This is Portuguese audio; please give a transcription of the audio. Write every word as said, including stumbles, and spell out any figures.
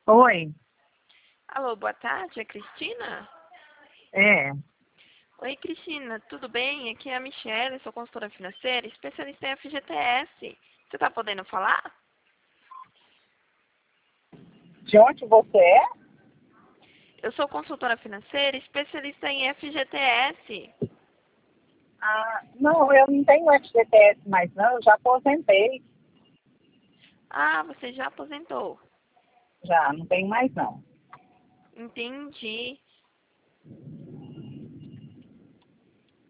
Oi, Alô, boa tarde, é Cristina? é. Oi, Cristina, tudo bem? Aqui é a Michelle, sou consultora financeira, especialista em F G T S. Você está podendo falar? De onde você é? Eu sou consultora financeira, especialista em F G T S. Ah, não, eu não tenho F G T S mais não, eu já aposentei, Ah, você já aposentou. já, não tenho mais não. Entendi.